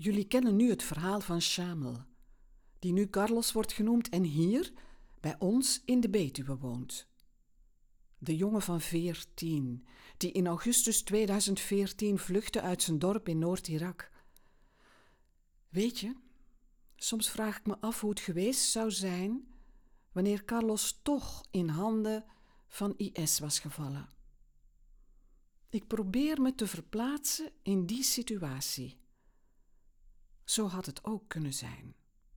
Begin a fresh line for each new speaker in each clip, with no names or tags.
Jullie kennen nu het verhaal van Shamel, die nu Carlos wordt genoemd en hier bij ons in de Betuwe woont. De jongen van 14, die in augustus 2014 vluchtte uit zijn dorp in Noord-Irak. Weet je, soms vraag ik me af hoe het geweest zou zijn wanneer Carlos toch in handen van IS was gevallen. Ik probeer me te verplaatsen in die situatie. Zo had het ook kunnen zijn.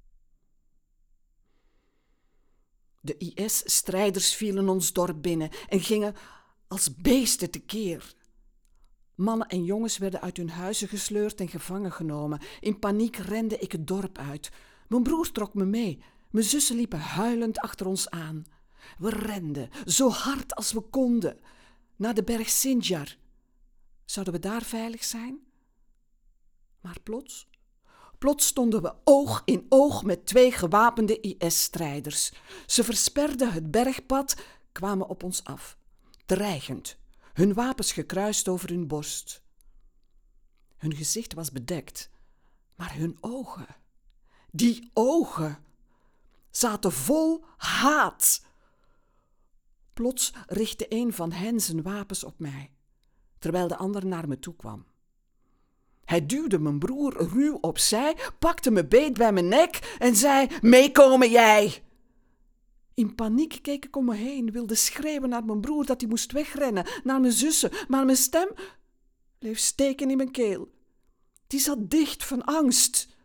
De IS-strijders vielen ons dorp binnen en gingen als beesten tekeer. Mannen en jongens werden uit hun huizen gesleurd en gevangen genomen. In paniek rende ik het dorp uit. Mijn broer trok me mee. Mijn zussen liepen huilend achter ons aan. We renden, zo hard als we konden, naar de berg Sinjar. Zouden we daar veilig zijn? Maar plots stonden we oog in oog met 2 gewapende IS-strijders. Ze versperden het bergpad, kwamen op ons af, dreigend, hun wapens gekruist over hun borst. Hun gezicht was bedekt, maar hun ogen, die ogen, zaten vol haat. Plots richtte een van hen zijn wapens op mij, terwijl de ander naar me toe kwam. Hij duwde mijn broer ruw opzij, pakte me beet bij mijn nek en zei: "Meekomen jij!" In paniek keek ik om me heen, wilde schreeuwen naar mijn broer dat hij moest wegrennen, naar mijn zussen, maar mijn stem bleef steken in mijn keel. Die zat dicht van angst.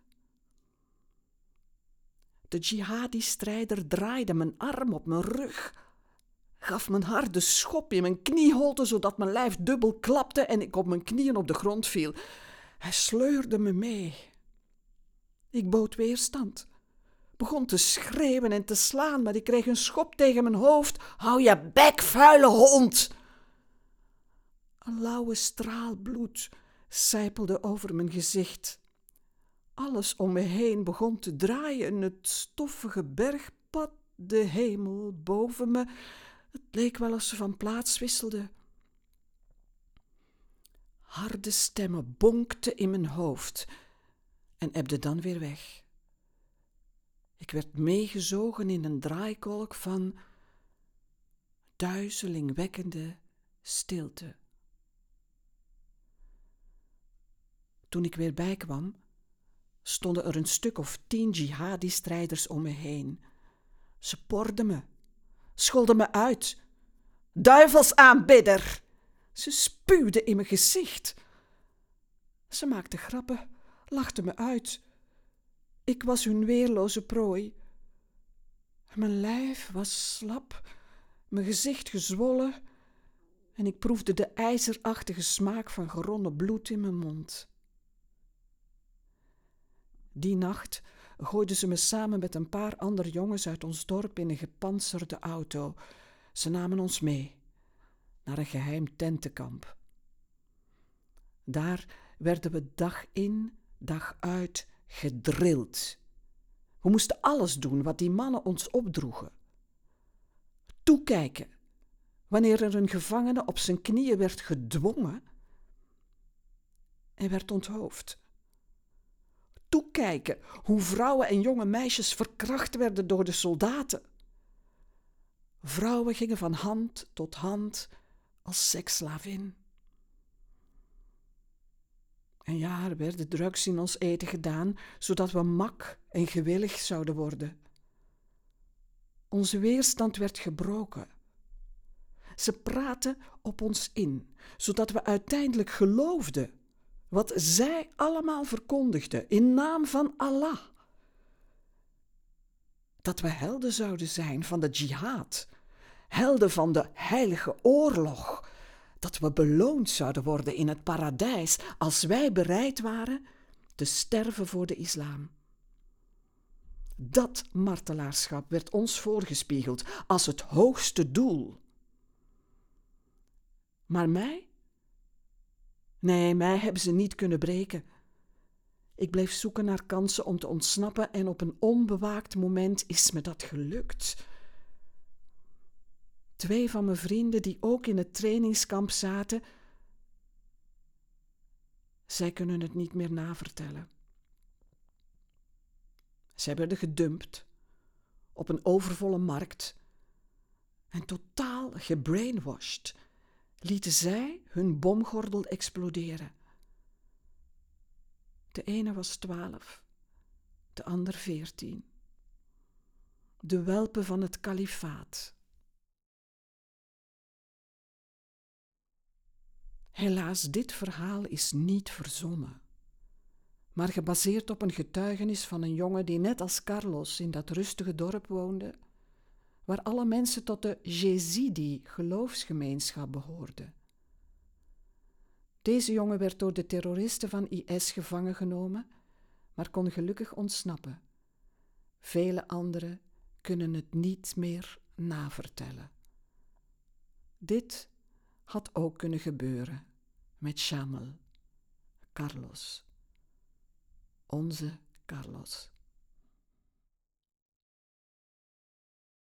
De jihadi-strijder draaide mijn arm op mijn rug, gaf mijn harde schop in mijn knieholte, zodat mijn lijf dubbel klapte en ik op mijn knieën op de grond viel. Hij sleurde me mee. Ik bood weerstand, begon te schreeuwen en te slaan, maar ik kreeg een schop tegen mijn hoofd. "Hou je bek, vuile hond!" Een lauwe straal bloed sijpelde over mijn gezicht. Alles om me heen begon te draaien, het stoffige bergpad, de hemel boven me. Het leek wel of ze van plaats wisselden. Harde stemmen bonkten in mijn hoofd en ebden dan weer weg. Ik werd meegezogen in een draaikolk van duizelingwekkende stilte. Toen ik weer bijkwam, stonden er een stuk of 10 jihadi-strijders om me heen. Ze porden me, scholden me uit. "Duivelsaanbidder!" Ze spuwden in mijn gezicht. Ze maakten grappen, lachten me uit. Ik was hun weerloze prooi. Mijn lijf was slap, mijn gezicht gezwollen en ik proefde de ijzerachtige smaak van geronnen bloed in mijn mond. Die nacht gooiden ze me samen met een paar andere jongens uit ons dorp in een gepantserde auto. Ze namen ons mee naar een geheim tentenkamp. Daar werden we dag in, dag uit gedrild. We moesten alles doen wat die mannen ons opdroegen. Toekijken wanneer er een gevangene op zijn knieën werd gedwongen en werd onthoofd. Toekijken hoe vrouwen en jonge meisjes verkracht werden door de soldaten. Vrouwen gingen van hand tot hand als seksslavin. En ja, er werden drugs in ons eten gedaan, zodat we mak en gewillig zouden worden. Onze weerstand werd gebroken. Ze praten op ons in, zodat we uiteindelijk geloofden wat zij allemaal verkondigden in naam van Allah. Dat we helden zouden zijn van de jihad, helden van de heilige oorlog, dat we beloond zouden worden in het paradijs als wij bereid waren te sterven voor de islam. Dat martelaarschap werd ons voorgespiegeld als het hoogste doel. Maar mij? Nee, mij hebben ze niet kunnen breken. Ik bleef zoeken naar kansen om te ontsnappen en op een onbewaakt moment is me dat gelukt. 2 van mijn vrienden die ook in het trainingskamp zaten, zij kunnen het niet meer navertellen. Zij werden gedumpt op een overvolle markt en totaal gebrainwashed lieten zij hun bomgordel exploderen. De ene was 12, de ander 14. De welpen van het kalifaat. Helaas, dit verhaal is niet verzonnen, maar gebaseerd op een getuigenis van een jongen die net als Carlos in dat rustige dorp woonde, waar alle mensen tot de Jezidi-geloofsgemeenschap behoorden. Deze jongen werd door de terroristen van IS gevangen genomen, maar kon gelukkig ontsnappen. Vele anderen kunnen het niet meer navertellen. Dit had ook kunnen gebeuren met Shamel, Carlos, onze Carlos.